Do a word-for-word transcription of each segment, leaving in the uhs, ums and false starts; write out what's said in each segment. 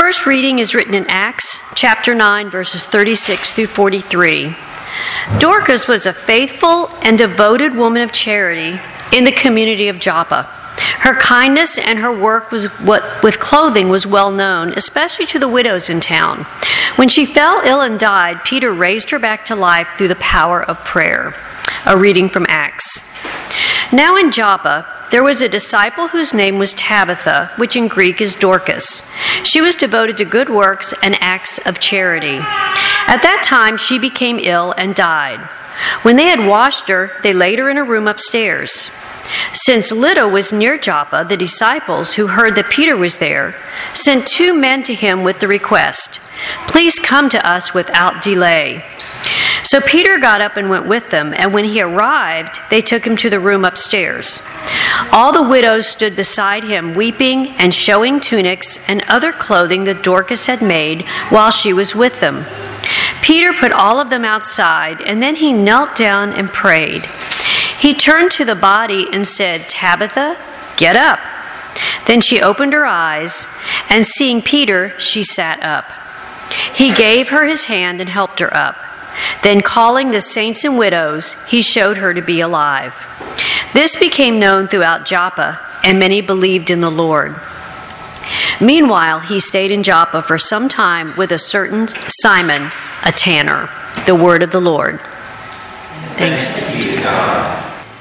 first reading is written in Acts chapter nine, verses thirty-six through forty-three. Dorcas was a faithful and devoted woman of charity in the community of Joppa. Her kindness and her work was what, with clothing was well known, especially to the widows in town. When she fell ill and died, Peter raised her back to life through the power of prayer. A reading from Acts. Now in Joppa, there was a disciple whose name was Tabitha, which in Greek is Dorcas. She was devoted to good works and acts of charity. At that time, she became ill and died. When they had washed her, they laid her in a room upstairs. Since Lydda was near Joppa, the disciples, who heard that Peter was there, sent two men to him with the request, "Please come to us without delay." So Peter got up and went with them, and when he arrived, they took him to the room upstairs. All the widows stood beside him, weeping and showing tunics and other clothing that Dorcas had made while she was with them. Peter put all of them outside, and then he knelt down and prayed. He turned to the body and said, "Tabitha, get up." Then she opened her eyes, and seeing Peter, she sat up. He gave her his hand and helped her up. Then calling the saints and widows, he showed her to be alive. This became known throughout Joppa, and many believed in the Lord. Meanwhile, he stayed in Joppa for some time with a certain Simon, a tanner. The word of the Lord. Thanks be to God.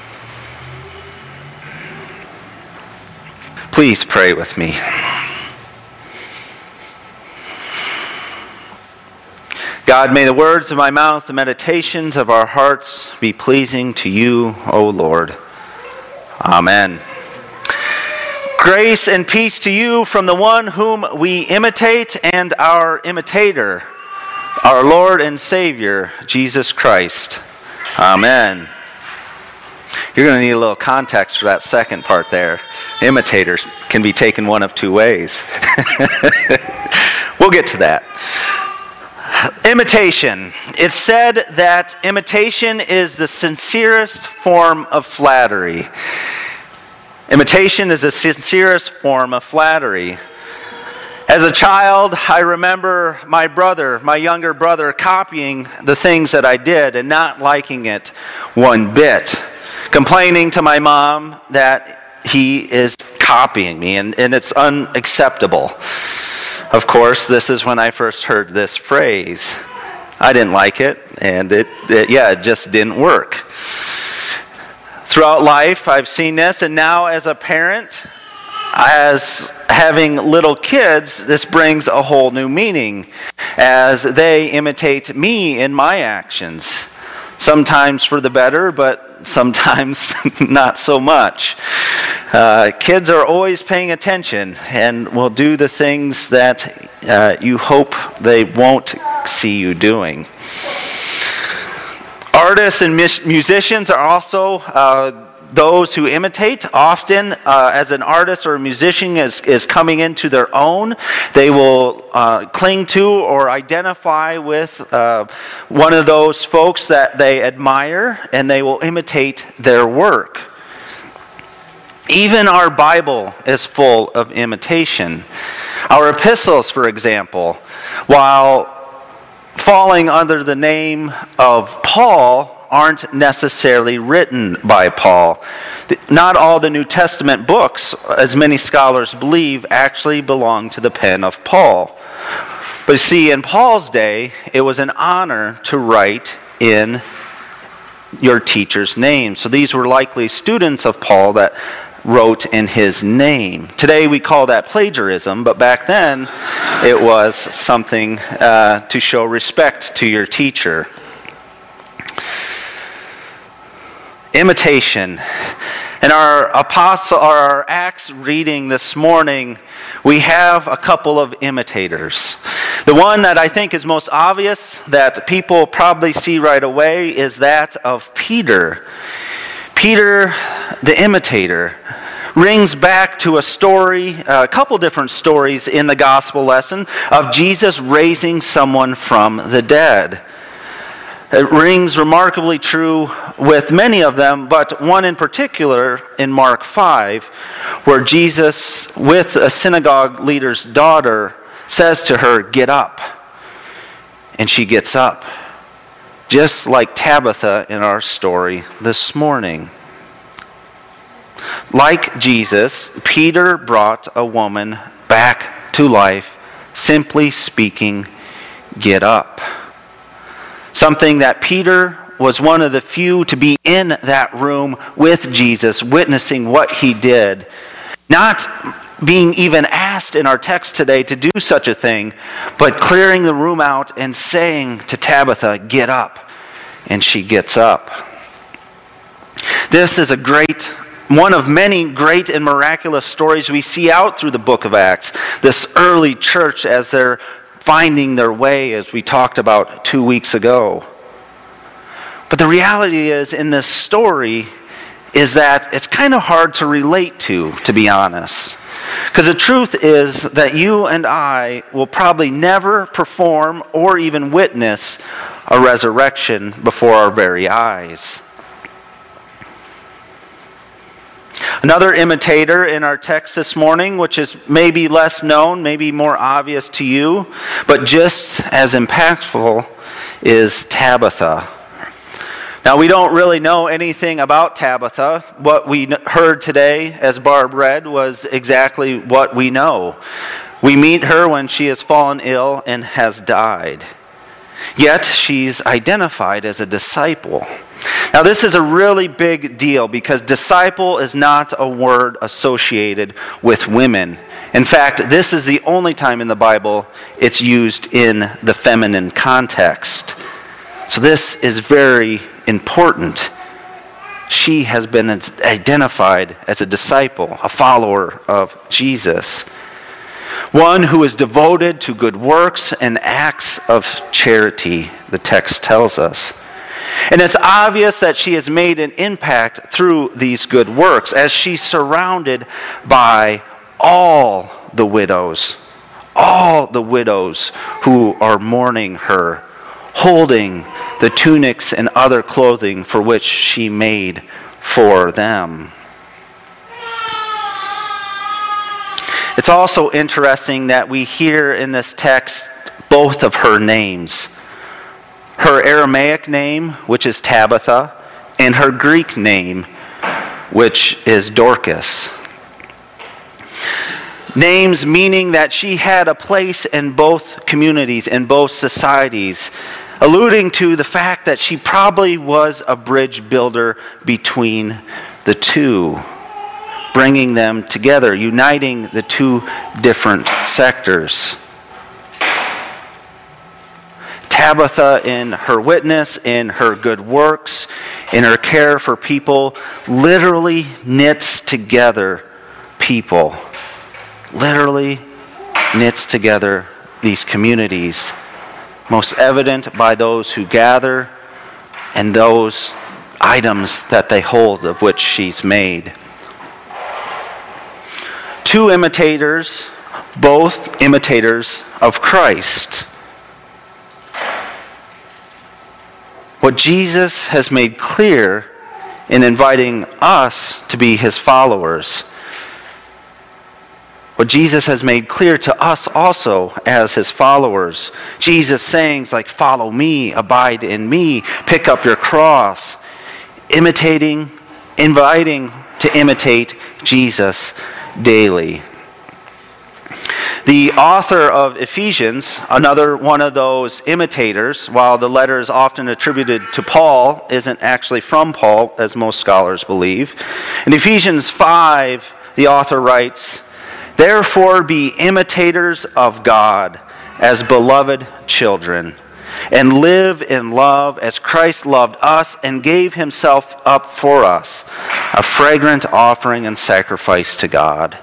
Please pray with me. God, may the words of my mouth, the meditations of our hearts be pleasing to you, O Lord. Amen. Grace and peace to you from the one whom we imitate and our imitator, our Lord and Savior, Jesus Christ. Amen. You're going to need a little context for that second part there. Imitators can be taken one of two ways. We'll get to that. Imitation. It's said that imitation is the sincerest form of flattery. Imitation is the sincerest form of flattery. As a child, I remember my brother, my younger brother, copying the things that I did and not liking it one bit, complaining to my mom that he is copying me, and, and it's unacceptable. Of course, this is when I first heard this phrase. I didn't like it, and it, it yeah, it just didn't work. Throughout life, I've seen this, and now as a parent, as having little kids, this brings a whole new meaning as they imitate me in my actions. Sometimes for the better, but sometimes not so much. Uh, kids are always paying attention and will do the things that uh, you hope they won't see you doing. Artists and mus- musicians are also uh, those who imitate. Often, uh, as an artist or a musician is, is coming into their own, they will uh, cling to or identify with uh, one of those folks that they admire, and they will imitate their work. Even our Bible is full of imitation. Our epistles, for example, while falling under the name of Paul, aren't necessarily written by Paul. Not all the New Testament books, as many scholars believe, actually belong to the pen of Paul. But see, in Paul's day, it was an honor to write in your teacher's name. So these were likely students of Paul that wrote in his name. Today we call that plagiarism, but back then it was something uh, to show respect to your teacher. Imitation. In our apostle, or our Acts reading this morning, we have a couple of imitators. The one that I think is most obvious, that people probably see right away, is that of Peter. Peter, the imitator, rings back to a story, a couple different stories in the gospel lesson of Jesus raising someone from the dead. It rings remarkably true with many of them, but one in particular in Mark five, where Jesus, with a synagogue leader's daughter, says to her, "Get up." And she gets up, just like Tabitha in our story this morning. Like Jesus, Peter brought a woman back to life, simply speaking, "Get up." Something that Peter was one of the few to be in that room with Jesus, witnessing what he did. Not being even asked in our text today to do such a thing, but clearing the room out and saying to Tabitha, "Get up." And she gets up. This is a great, one of many great and miraculous stories we see out through the book of Acts. This early church as they're finding their way, as we talked about two weeks ago. But the reality is, in this story, is that it's kind of hard to relate to, to be honest. Because the truth is that you and I will probably never perform or even witness a resurrection before our very eyes. Another imitator in our text this morning, which is maybe less known, maybe more obvious to you, but just as impactful, is Tabitha. Now, we don't really know anything about Tabitha. What we heard today, as Barb read, was exactly what we know. We meet her when she has fallen ill and has died. Yet, she's identified as a disciple. Now, this is a really big deal because disciple is not a word associated with women. In fact, this is the only time in the Bible it's used in the feminine context. So this is very important. She has been identified as a disciple, a follower of Jesus. One who is devoted to good works and acts of charity, the text tells us. And it's obvious that she has made an impact through these good works as she's surrounded by all the widows, all the widows who are mourning her, holding the tunics and other clothing for which she made for them. It's also interesting that we hear in this text both of her names. Her Aramaic name, which is Tabitha, and her Greek name, which is Dorcas. Names meaning that she had a place in both communities, in both societies, alluding to the fact that she probably was a bridge builder between the two, bringing them together, uniting the two different sectors. Tabitha, in her witness, in her good works, in her care for people, literally knits together people. Literally knits together these communities. Most evident by those who gather and those items that they hold of which she's made. Two imitators, both imitators of Christ. What Jesus has made clear in inviting us to be his followers. What Jesus has made clear to us also as his followers. Jesus sayings like, "Follow me, abide in me, pick up your cross." Imitating, inviting to imitate Jesus daily. The author of Ephesians, another one of those imitators, while the letter is often attributed to Paul, isn't actually from Paul, as most scholars believe. In Ephesians five, the author writes, "Therefore be imitators of God as beloved children, and live in love as Christ loved us and gave himself up for us, a fragrant offering and sacrifice to God.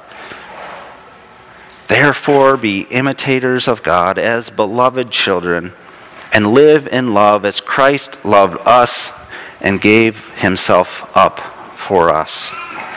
Therefore be imitators of God as beloved children, and live in love as Christ loved us and gave himself up for us."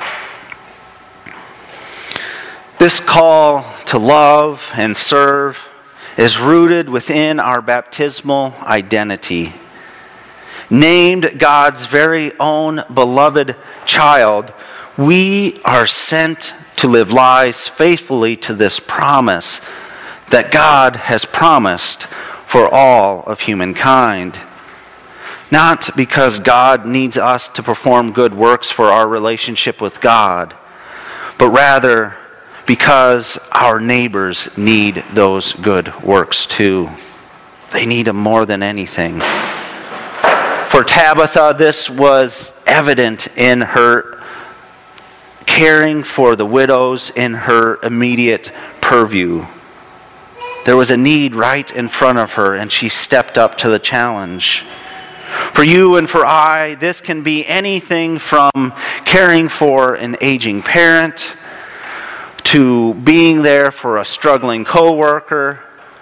This call to love and serve is rooted within our baptismal identity. Named God's very own beloved child, we are sent to live lives faithfully to this promise that God has promised for all of humankind. Not because God needs us to perform good works for our relationship with God, but rather because our neighbors need those good works too. They need them more than anything. For Tabitha, this was evident in her caring for the widows in her immediate purview. There was a need right in front of her, and she stepped up to the challenge. For you and for I, this can be anything from caring for an aging parent, to being there for a struggling coworker,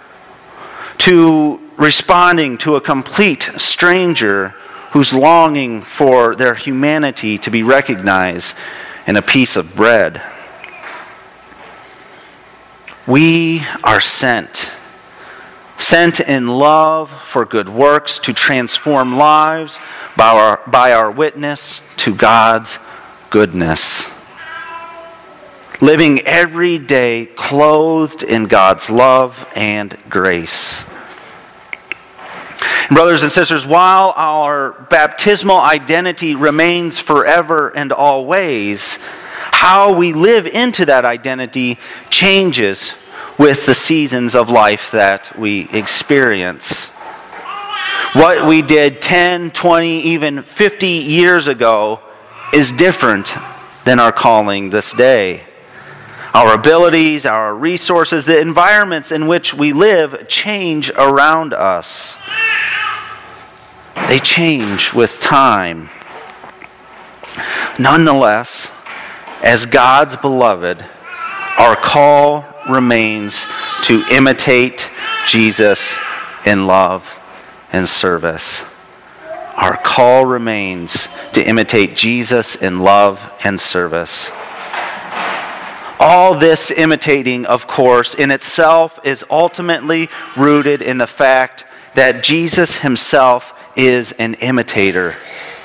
to responding to a complete stranger who's longing for their humanity to be recognized in a piece of bread. We are sent, sent in love for good works to transform lives by our, by our witness to God's goodness. Living every day clothed in God's love and grace. And brothers and sisters, while our baptismal identity remains forever and always, how we live into that identity changes with the seasons of life that we experience. What we did ten, twenty, even fifty years ago is different than our calling this day. Our abilities, our resources, the environments in which we live change around us. They change with time. Nonetheless, as God's beloved, our call remains to imitate Jesus in love and service. Our call remains to imitate Jesus in love and service. All this imitating, of course, in itself is ultimately rooted in the fact that Jesus himself is an imitator.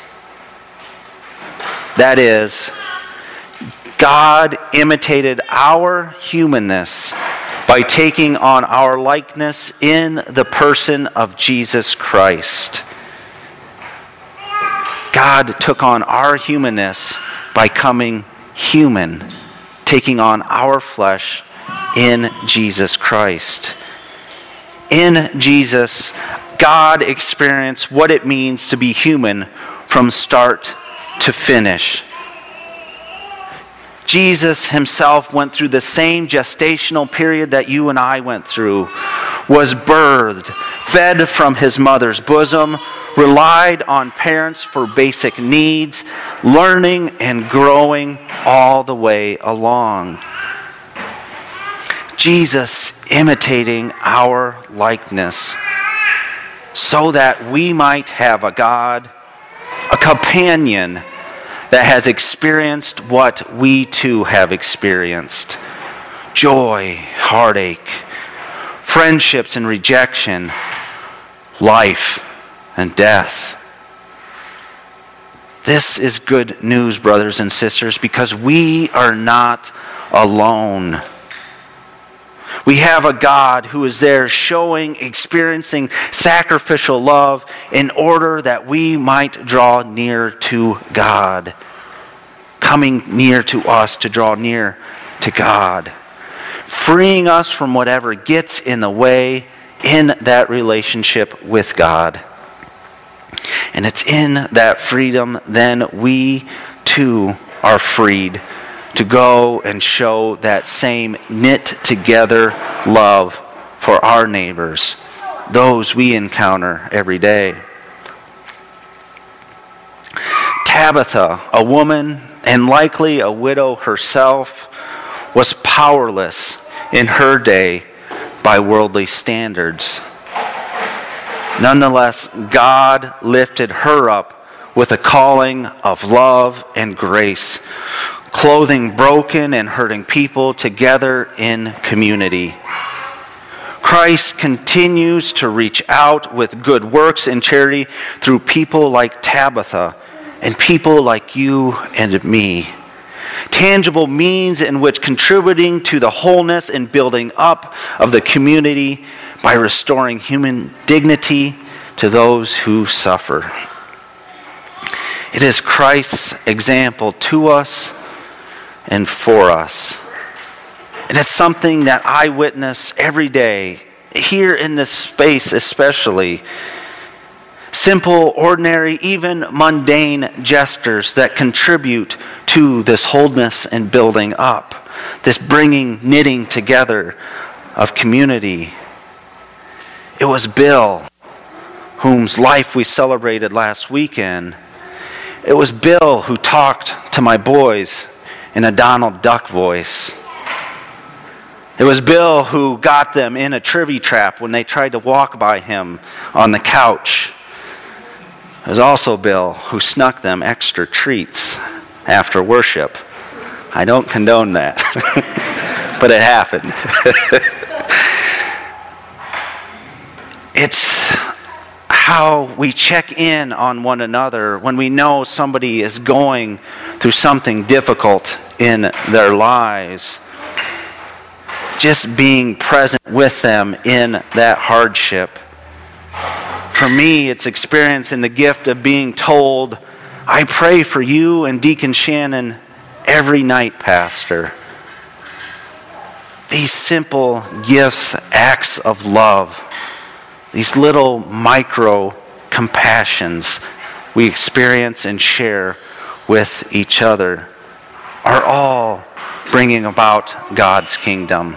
That is, God imitated our humanness by taking on our likeness in the person of Jesus Christ. God took on our humanness by coming human, taking on our flesh in Jesus Christ. In Jesus, God experienced what it means to be human from start to finish. Jesus himself went through the same gestational period that you and I went through, was birthed, fed from his mother's bosom, relied on parents for basic needs, learning and growing all the way along. Jesus imitating our likeness so that we might have a God, a companion that has experienced what we too have experienced. Joy, heartache, friendships and rejection, life and death. This is good news, brothers and sisters, because we are not alone. We have a God who is there showing, experiencing sacrificial love in order that we might draw near to God. Coming near to us to draw near to God. Freeing us from whatever gets in the way in that relationship with God. And it's in that freedom then we too are freed to go and show that same knit together love for our neighbors, those we encounter every day. Tabitha, a woman and likely a widow herself, was powerless in her day by worldly standards. Nonetheless, God lifted her up with a calling of love and grace, clothing broken and hurting people together in community. Christ continues to reach out with good works and charity through people like Tabitha and people like you and me. tangible means in which contributing to the wholeness and building up of the community by restoring human dignity to those who suffer. It is Christ's example to us and for us. And it's something that I witness every day, here in this space especially. Simple, ordinary, even mundane gestures that contribute to this wholeness and building up, this bringing, knitting together of community. It was Bill, whose life we celebrated last weekend. It was Bill who talked to my boys in a Donald Duck voice. It was Bill who got them in a trivia trap when they tried to walk by him on the couch. It was also Bill who snuck them extra treats after worship. I don't condone that, but it happened. It's how we check in on one another when we know somebody is going through something difficult in their lives. Just being present with them in that hardship. For me, it's experiencing the gift of being told, I pray for you and Deacon Shannon every night, Pastor. These simple gifts, acts of love, these little micro compassions we experience and share with each other are all bringing about God's kingdom.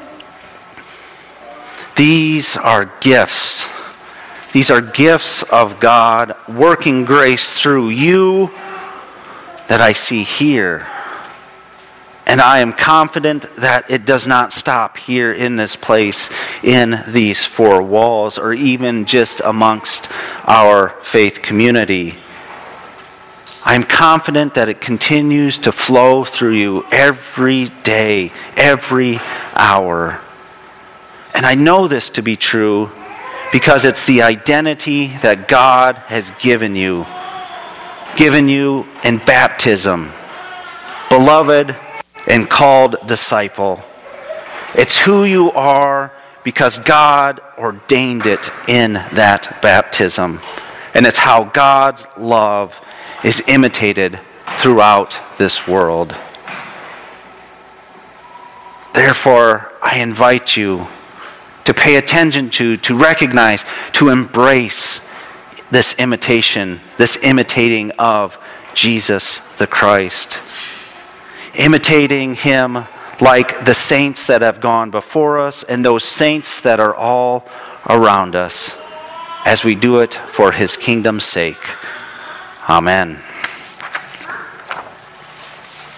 These are gifts. These are gifts of God working grace through you that I see here. And I am confident that it does not stop here in this place, in these four walls, or even just amongst our faith community. I am confident that it continues to flow through you every day, every hour. And I know this to be true because it's the identity that God has given you. Given you in baptism. Beloved and called disciple. It's who you are because God ordained it in that baptism. And it's how God's love is imitated throughout this world. Therefore, I invite you to pay attention to, to recognize, to embrace this imitation, this imitating of Jesus the Christ. Imitating him like the saints that have gone before us and those saints that are all around us as we do it for his kingdom's sake. Amen.